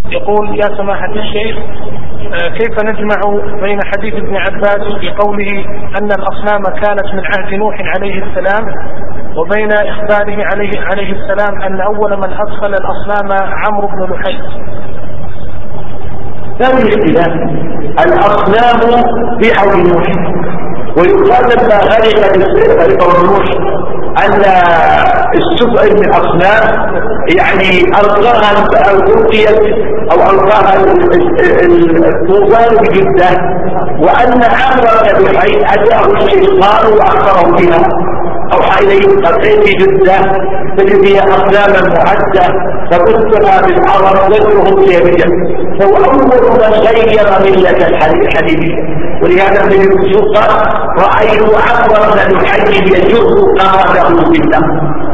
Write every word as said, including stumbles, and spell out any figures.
يقول: يا سماحة الشيخ، كيف نجمع بين حديث ابن عباس في قوله أن الأصنام كانت من عهد نوح عليه السلام وبين إخباره عليه, عليه السلام أن أول من أدخل الأصنام عمرو بن لحي؟ لا اختلاف، الأصنام في حول نوح، ويقال ما غرق قوم نوح أن السفن من أصنام يعني ألقاها الألقية أو ألقاها الطوفان بجدة، وأن عمرو بن لحي أتاه الشيطان وأخبره بها، أوحى إليه قتل في جدة تجد فيها أصناما معدة فقلتها بالعرب ذكرهم سيبجا، فهو أول من غير ملة الحديث. ولهذا النبي صلى الله عليه وسلم رأيت عمرو بن لحي يجر قامته بالله،